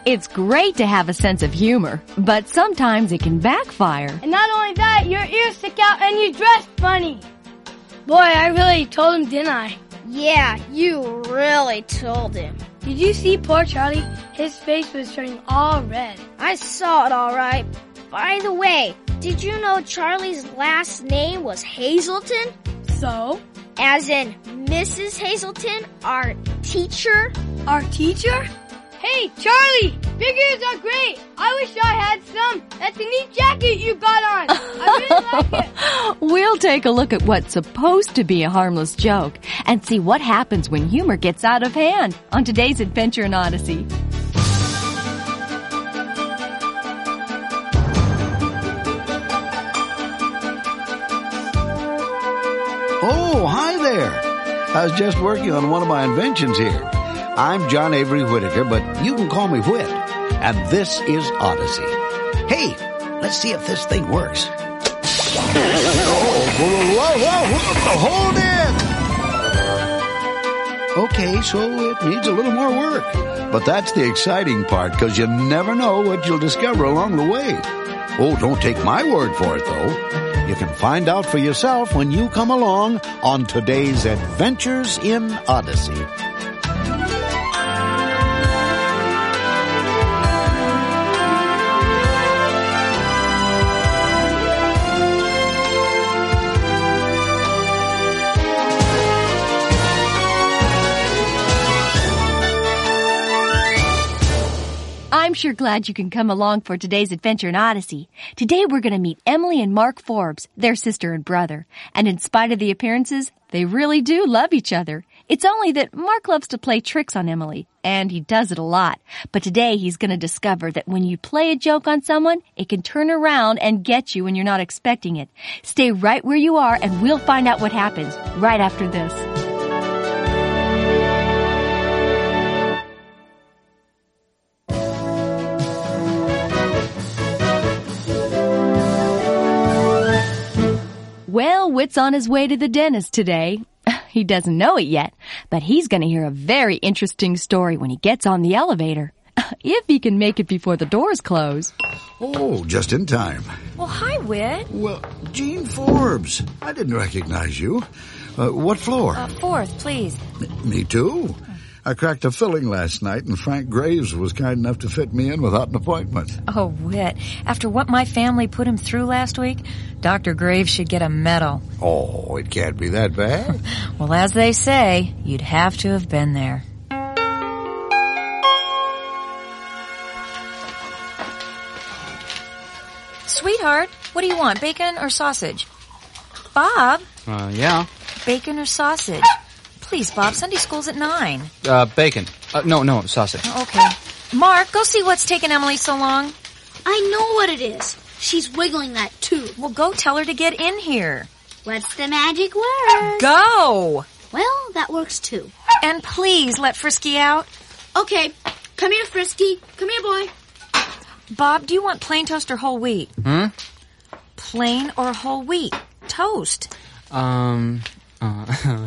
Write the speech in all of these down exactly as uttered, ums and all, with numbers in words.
It's great to have a sense of humor, but sometimes it can backfire. And not only that, your ears stick out and you dress funny. Boy, I really told him, didn't I? Yeah, you really told him. Did you see poor Charlie? His face was turning all red. I saw it all right. By the way, did you know Charlie's last name was Hazelton? So? As in Missus Hazelton, our teacher? Our teacher? Hey, Charlie! Big ears are great! I wish I had some. That's a neat jacket you got on. I really like it. We'll take a look at what's supposed to be a harmless joke and see what happens when humor gets out of hand on today's Adventure in Odyssey. Oh, hi there. I was just working on one of my inventions here. I'm John Avery Whittaker, but you can call me Whit. And this is Odyssey. Hey, let's see if this thing works. Oh, whoa, whoa, whoa, hold it! Okay, so it needs a little more work. But that's the exciting part, because you never know what you'll discover along the way. Oh, don't take my word for it, though. You can find out for yourself when you come along on today's Adventures in Odyssey. I'm sure glad you can come along for today's Adventure in Odyssey. Today we're going to meet Emily and Mark Forbes, their sister and brother. And in spite of the appearances, they really do love each other. It's only that Mark loves to play tricks on Emily, and he does it a lot. But today he's going to discover that when you play a joke on someone, it can turn around and get you when you're not expecting it. Stay right where you are and we'll find out what happens right after this. Well, Whit's on his way to the dentist today. He doesn't know it yet, but he's going to hear a very interesting story when he gets on the elevator. If he can make it before the doors close. Oh, just in time. Well, hi, Whit. Well, Gene Forbes. I didn't recognize you. Uh, what floor? Uh, fourth, please. M- me too. I cracked a filling last night, and Frank Graves was kind enough to fit me in without an appointment. Oh, Whit. After what my family put him through last week, Doctor Graves should get a medal. Oh, it can't be that bad. Well, as they say, you'd have to have been there. Sweetheart, what do you want, bacon or sausage? Bob? Uh, yeah. Bacon or sausage? Please, Bob, Sunday school's at nine. Uh, bacon. Uh, no, no, sausage. Okay. Mark, go see what's taking Emily so long. I know what it is. She's wiggling that tooth. Well, go tell her to get in here. What's the magic word? Go! Well, that works too. And please let Frisky out. Okay. Come here, Frisky. Come here, boy. Bob, do you want plain toast or whole wheat? Hmm? Plain or whole wheat? Toast. Um... Uh,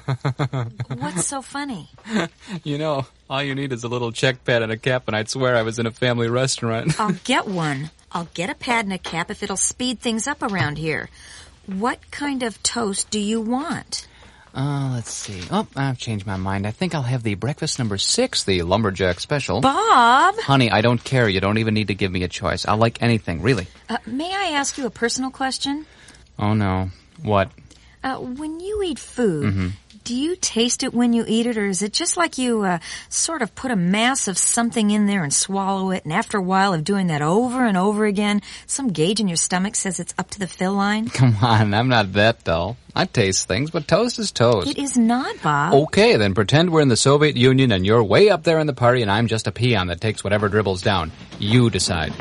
What's so funny? You know, all you need is a little check pad and a cap, and I'd swear I was in a family restaurant. I'll get one. I'll get a pad and a cap if it'll speed things up around here. What kind of toast do you want? Uh, let's see. Oh, I've changed my mind. I think I'll have the breakfast number six, the lumberjack special. Bob! Honey, I don't care. You don't even need to give me a choice. I'll like anything, really. Uh, may I ask you a personal question? Oh, no. What? Uh, when you eat food, Mm-hmm. do you taste it when you eat it, or is it just like you uh, sort of put a mass of something in there and swallow it, and after a while of doing that over and over again, some gauge in your stomach says it's up to the fill line? Come on, I'm not that dull. I taste things, but toast is toast. It is not, Bob. Okay, then pretend we're in the Soviet Union and you're way up there in the party and I'm just a peon that takes whatever dribbles down. You decide.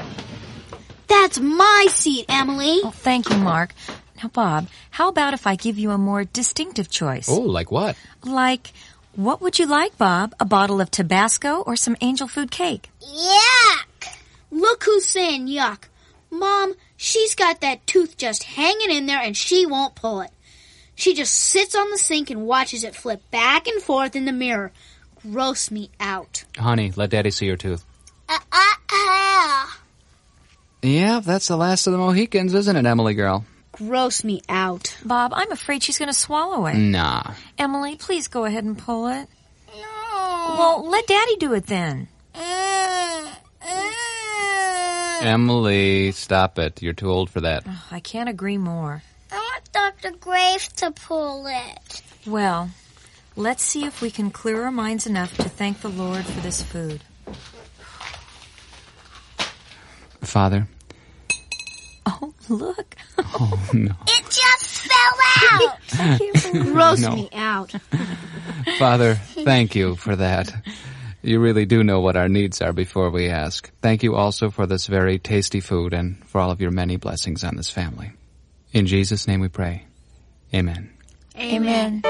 That's my seat, Emily. Oh, thank you, Mark. Now, Bob, how about if I give you a more distinctive choice? Oh, like what? Like, what would you like, Bob? A bottle of Tabasco or some angel food cake? Yuck! Look who's saying yuck. Mom, she's got that tooth just hanging in there and she won't pull it. She just sits on the sink and watches it flip back and forth in the mirror. Gross me out. Honey, let Daddy see your tooth. Uh, Yeah, that's the last of the Mohicans, isn't it, Emily girl? Gross me out. Bob, I'm afraid she's going to swallow it. Nah. Emily, please go ahead and pull it. No. Well, let Daddy do it then. Mm, mm. Emily, stop it. You're too old for that. Oh, I can't agree more. I want Doctor Graves to pull it. Well, let's see if we can clear our minds enough to thank the Lord for this food. Father. Oh, look. Oh, no. It just fell out. I can't believe Gross No. me out. Father, thank you for that. You really do know what our needs are before we ask. Thank you also for this very tasty food and for all of your many blessings on this family. In Jesus' name we pray. Amen. Amen.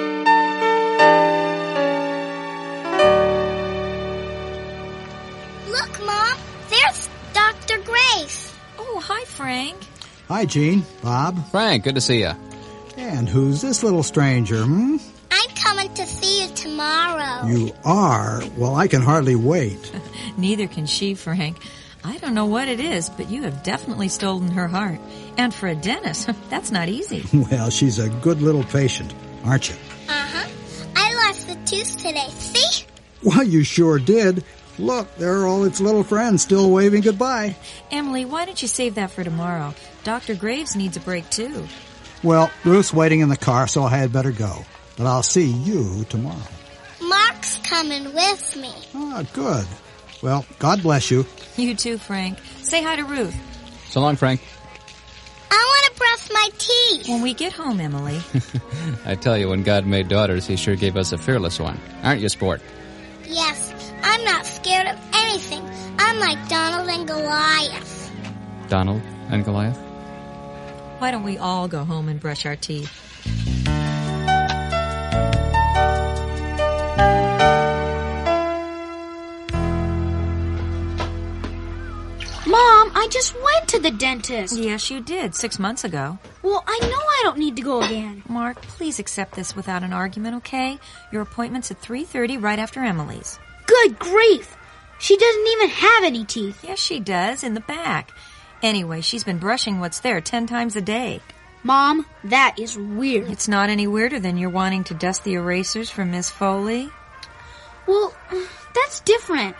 Look, Mom. There's Doctor Graves. Oh, hi, Frank. Hi, Gene. Bob. Frank, good to see you. And who's this little stranger, hmm? I'm coming to see you tomorrow. You are? Well, I can hardly wait. Neither can she, Frank. I don't know what it is, but you have definitely stolen her heart. And for a dentist, that's not easy. Well, she's a good little patient, aren't you? Uh-huh. I lost the tooth today. See? Well, you sure did. Look, there are all its little friends still waving goodbye. Emily, why don't you save that for tomorrow? Doctor Graves needs a break, too. Well, Ruth's waiting in the car, so I had better go. But I'll see you tomorrow. Mark's coming with me. Ah, good. Well, God bless you. You too, Frank. Say hi to Ruth. So long, Frank. I want to brush my teeth. When we get home, Emily. I tell you, when God made daughters, he sure gave us a fearless one. Aren't you, sport? Yes, I'm not scared of anything. I'm like Donald and Goliath. Donald and Goliath? Why don't we all go home and brush our teeth? Mom, I just went to the dentist. Yes, you did, six months ago. Well, I know I don't need to go again. Mark, please accept this without an argument, okay? Your appointment's at three thirty right after Emily's. Good grief. She doesn't even have any teeth. Yes, she does, in the back. Anyway, she's been brushing what's there ten times a day. Mom, that is weird. It's not any weirder than you're wanting to dust the erasers from Miss Foley. Well, that's different.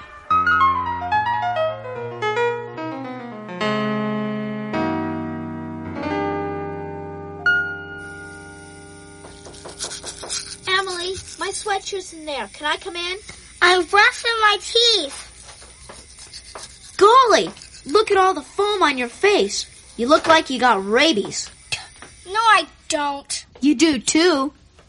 Emily, my sweatshirt's in there. Can I come in? I'm brushing my teeth. Golly, look at all the foam on your face. You look like you got rabies. No, I don't. You do too.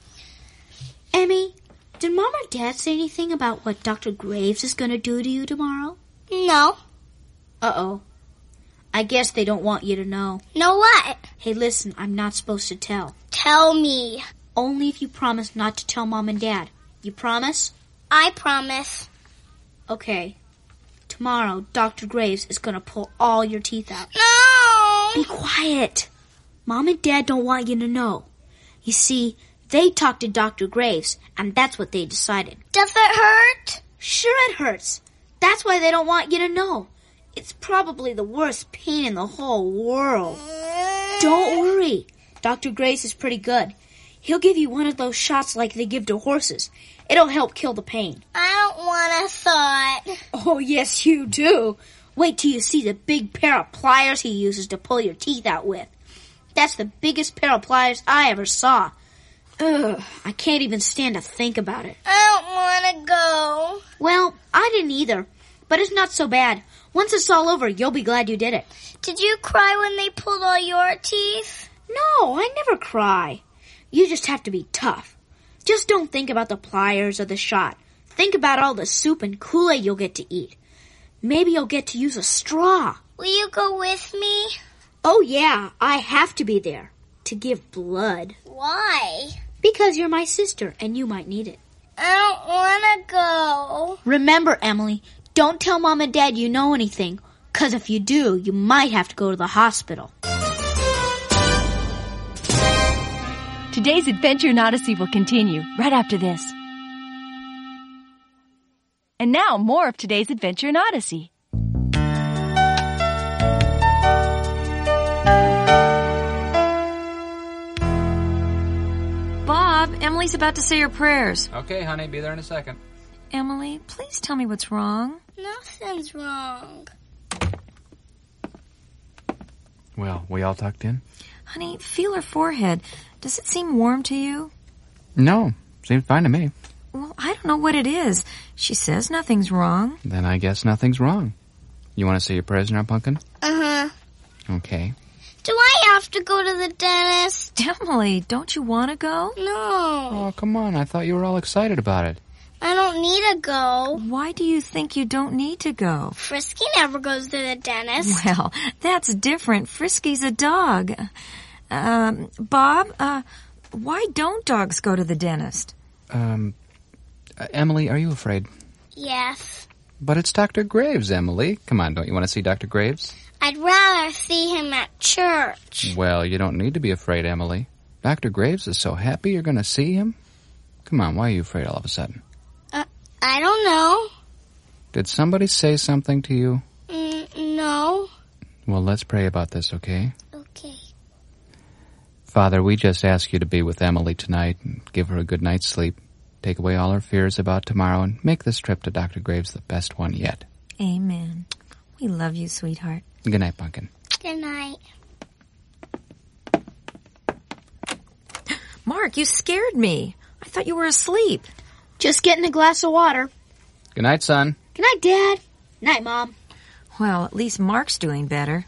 Emmy, did Mom or Dad say anything about what Doctor Graves is going to do to you tomorrow? No. Uh-oh. I guess they don't want you to know. Know what? Hey, listen, I'm not supposed to tell. Tell me. Only if you promise not to tell Mom and Dad. You promise? I promise. Okay. Tomorrow, Doctor Graves is going to pull all your teeth out. No! Be quiet. Mom and Dad don't want you to know. You see, they talked to Doctor Graves, and that's what they decided. Does it hurt? Sure it hurts. That's why they don't want you to know. It's probably the worst pain in the whole world. Don't worry. Doctor Graves is pretty good. He'll give you one of those shots like they give to horses. It'll help kill the pain. I don't want a thought. Oh, yes, you do. Wait till you see the big pair of pliers he uses to pull your teeth out with. That's the biggest pair of pliers I ever saw. Ugh, I can't even stand to think about it. I don't want to go. Well, I didn't either, but it's not so bad. Once it's all over, you'll be glad you did it. Did you cry when they pulled all your teeth? No, I never cry. You just have to be tough. Just don't think about the pliers or the shot. Think about all the soup and Kool-Aid you'll get to eat. Maybe you'll get to use a straw. Will you go with me? Oh, yeah, I have to be there to give blood. Why? Because you're my sister and you might need it. I don't want to go. Remember, Emily, don't tell Mom and Dad you know anything, because if you do, you might have to go to the hospital. Today's adventure in Odyssey will continue right after this. And now, more of today's adventure in Odyssey. Bob, Emily's about to say her prayers. Okay, honey, be there in a second. Emily, please tell me what's wrong. Nothing's wrong. Well, we all tucked in? Honey, feel her forehead. Does it seem warm to you? No, seems fine to me. Well, I don't know what it is. She says nothing's wrong. Then I guess nothing's wrong. You want to say your prayers now, Pumpkin? Uh-huh. Okay. Do I have to go to the dentist? Emily, don't you want to go? No. Oh, come on. I thought you were all excited about it. I don't need to go. Why do you think you don't need to go? Frisky never goes to the dentist. Well, that's different. Frisky's a dog. Um, Bob, uh, why don't dogs go to the dentist? Um, uh, Emily, are you afraid? Yes. But it's Doctor Graves, Emily. Come on, don't you want to see Doctor Graves? I'd rather see him at church. Well, you don't need to be afraid, Emily. Doctor Graves is so happy you're going to see him. Come on, why are you afraid all of a sudden? Uh, I don't know. Did somebody say something to you? Mm, no. Well, let's pray about this, okay? Okay. Father, we just ask you to be with Emily tonight and give her a good night's sleep. Take away all her fears about tomorrow and make this trip to Doctor Graves the best one yet. Amen. We love you, sweetheart. Good night, Pumpkin. Good night. Mark, you scared me. I thought you were asleep. Just getting a glass of water. Good night, son. Good night, Dad. Night, Mom. Well, at least Mark's doing better.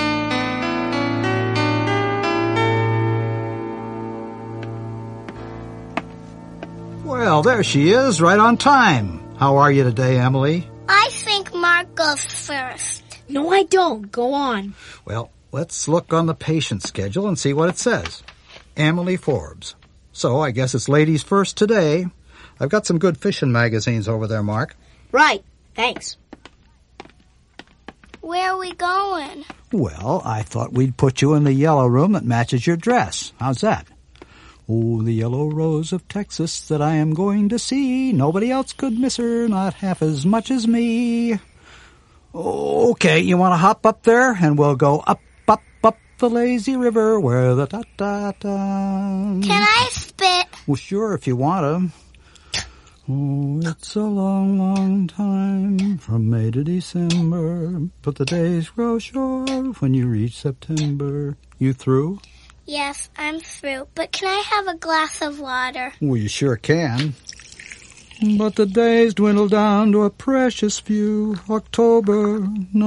Well, there she is, right on time. How are you today, Emily? I think Mark goes first. No, I don't. Go on. Well, let's look on the patient schedule and see what it says. Emily Forbes. So I guess it's ladies first today. I've got some good fishing magazines over there, Mark. Right. Thanks. Where are we going? Well, I thought we'd put you in the yellow room that matches your dress. How's that? Oh, the yellow rose of Texas that I am going to see. Nobody else could miss her, not half as much as me. Okay, you want to hop up there, and we'll go up, up, up the lazy river where the da-da-da. Can I spit? Well, sure, if you want to. Oh, it's a long, long time from May to December, but the days grow short when you reach September. You through? Yes, I'm through. But can I have a glass of water? Well, you sure can. But the days dwindle down to a precious few. October,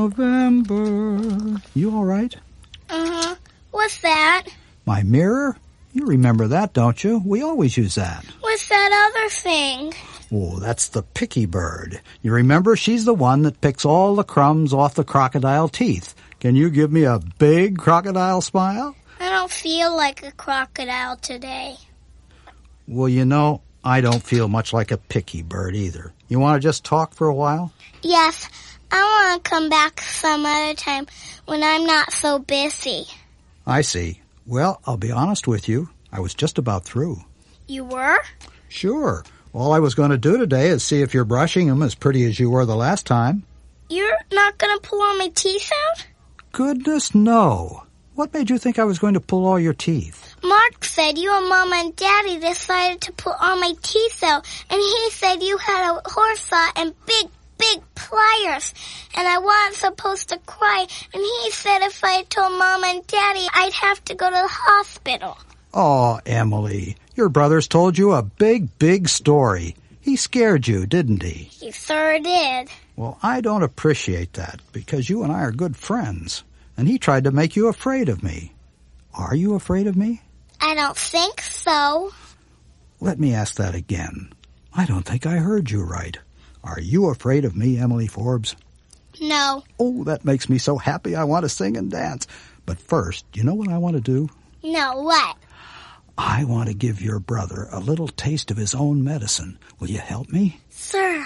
November. You all right? Uh-huh. What's that? My mirror? You remember that, don't you? We always use that. What's that other thing? Oh, that's the picky bird. You remember she's the one that picks all the crumbs off the crocodile teeth. Can you give me a big crocodile smile? I don't feel like a crocodile today. Well, you know, I don't feel much like a picky bird either. You want to just talk for a while? Yes, I want to come back some other time when I'm not so busy. I see. Well, I'll be honest with you. I was just about through. You were? Sure. All I was going to do today is see if you're brushing them as pretty as you were the last time. You're not going to pull all my teeth out? Goodness, no. What made you think I was going to pull all your teeth? Mark said you and Mom and Daddy decided to pull all my teeth out, and he said you had a horse saw and big, big pliers, and I wasn't supposed to cry, and he said if I told Mom and Daddy, I'd have to go to the hospital. Oh, Emily, your brother's told you a big, big story. He scared you, didn't he? He sure did. Well, I don't appreciate that, because you and I are good friends. And he tried to make you afraid of me. Are you afraid of me? I don't think so. Let me ask that again. I don't think I heard you right. Are you afraid of me, Emily Forbes? No. Oh, that makes me so happy I want to sing and dance. But first, you know what I want to do? No, what? I want to give your brother a little taste of his own medicine. Will you help me? Sir.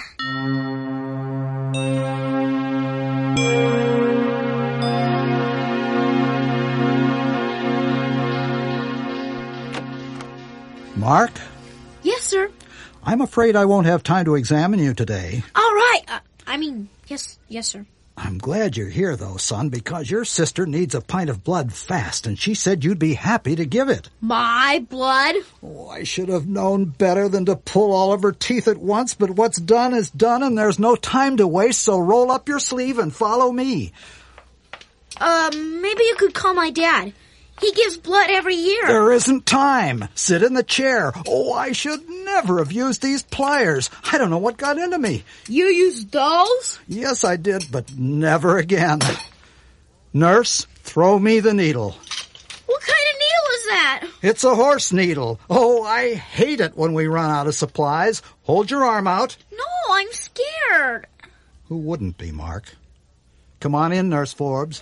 Mark? Yes, sir. I'm afraid I won't have time to examine you today. All right. Uh, I mean, yes, yes, sir. I'm glad you're here, though, son, because your sister needs a pint of blood fast, and she said you'd be happy to give it. My blood? Oh, I should have known better than to pull all of her teeth at once, but what's done is done, and there's no time to waste, so roll up your sleeve and follow me. Uh, maybe you could call my dad. He gives blood every year. There isn't time. Sit in the chair. Oh, I should never have used these pliers. I don't know what got into me. You used those? Yes, I did, but never again. Nurse, throw me the needle. What kind of needle is that? It's a horse needle. Oh, I hate it when we run out of supplies. Hold your arm out. No, I'm scared. Who wouldn't be, Mark? Come on in, Nurse Forbes.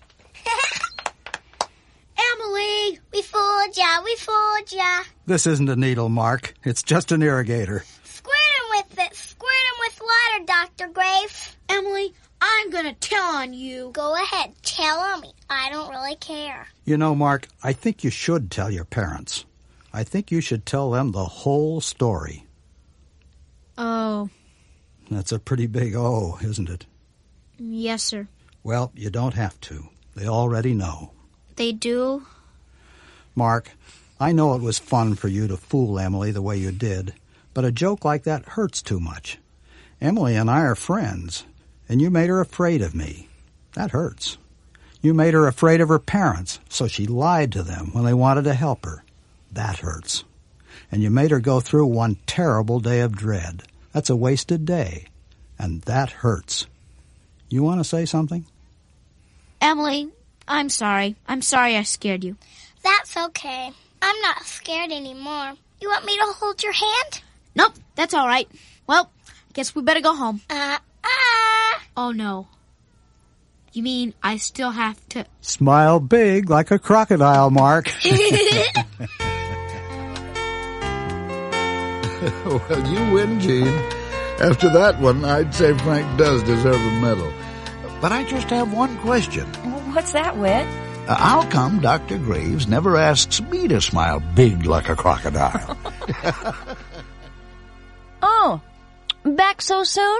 Emily! We fooled ya, we fooled ya. This isn't a needle, Mark. It's just an irrigator. Squirt him with it. Squirt him with water, Doctor Graves. Emily, I'm gonna tell on you. Go ahead, tell on me. I don't really care. You know, Mark, I think you should tell your parents. I think you should tell them the whole story. Oh. That's a pretty big O, isn't it? Yes, sir. Well, you don't have to. They already know. They do? Mark, I know it was fun for you to fool Emily the way you did, but a joke like that hurts too much. Emily and I are friends, and you made her afraid of me. That hurts. You made her afraid of her parents, so she lied to them when they wanted to help her. That hurts. And you made her go through one terrible day of dread. That's a wasted day, and that hurts. You want to say something? Emily, I'm sorry. I'm sorry I scared you. That's okay. I'm not scared anymore. You want me to hold your hand? Nope, that's all right. Well, guess we better go home. Uh-uh. Oh, no. You mean I still have to... Smile big like a crocodile, Mark. Well, you win, Gene. After that one, I'd say Frank does deserve a medal. But I just have one question. What's that, Whit? Uh, how come Doctor Graves never asks me to smile big like a crocodile? Oh, back so soon?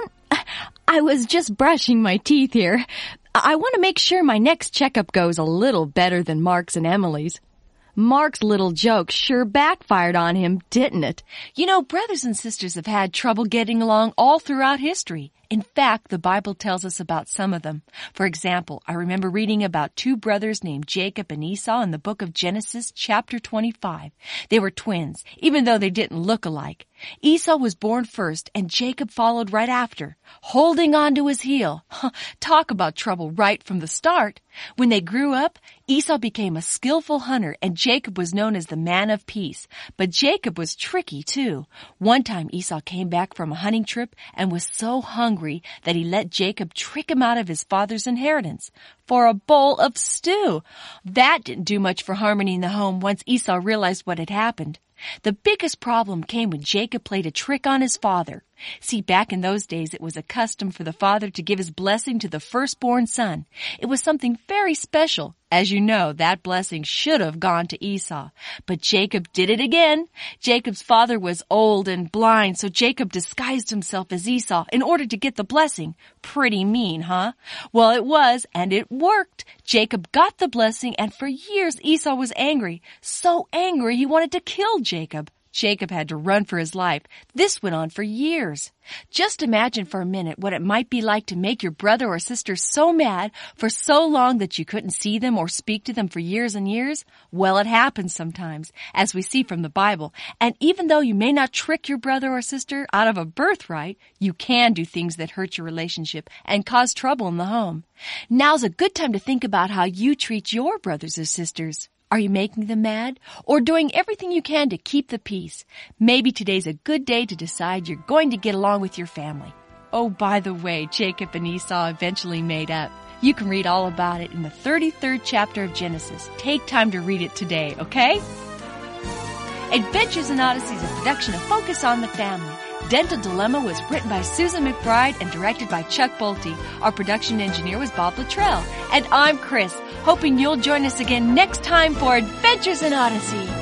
I was just brushing my teeth here. I want to make sure my next checkup goes a little better than Mark's and Emily's. Mark's little joke sure backfired on him, didn't it? You know, brothers and sisters have had trouble getting along all throughout history. In fact, the Bible tells us about some of them. For example, I remember reading about two brothers named Jacob and Esau in the book of Genesis, chapter twenty-five. They were twins, even though they didn't look alike. Esau was born first, and Jacob followed right after, holding on to his heel. Talk about trouble right from the start. When they grew up, Esau became a skillful hunter, and Jacob was known as the man of peace. But Jacob was tricky, too. One time, Esau came back from a hunting trip and was so hungry that he let Jacob trick him out of his father's inheritance for a bowl of stew. That didn't do much for harmony in the home once Esau realized what had happened. The biggest problem came when Jacob played a trick on his father. See, back in those days, it was a custom for the father to give his blessing to the firstborn son. It was something very special. As you know, that blessing should have gone to Esau. But Jacob did it again. Jacob's father was old and blind, so Jacob disguised himself as Esau in order to get the blessing. Pretty mean, huh? Well, it was, and it worked. Jacob got the blessing, and for years Esau was angry. So angry he wanted to kill Jacob. Jacob had to run for his life. This went on for years. Just imagine for a minute what it might be like to make your brother or sister so mad for so long that you couldn't see them or speak to them for years and years. Well, it happens sometimes, as we see from the Bible. And even though you may not trick your brother or sister out of a birthright, you can do things that hurt your relationship and cause trouble in the home. Now's a good time to think about how you treat your brothers or sisters. Are you making them mad or doing everything you can to keep the peace? Maybe today's a good day to decide you're going to get along with your family. Oh, by the way, Jacob and Esau eventually made up. You can read all about it in the thirty-third chapter of Genesis. Take time to read it today, okay? Adventures in Odyssey is a production of Focus on the Family. Dental Dilemma was written by Susan McBride and directed by Chuck Bolte. Our production engineer was Bob Luttrell. And I'm Chris, hoping you'll join us again next time for Adventures in Odyssey.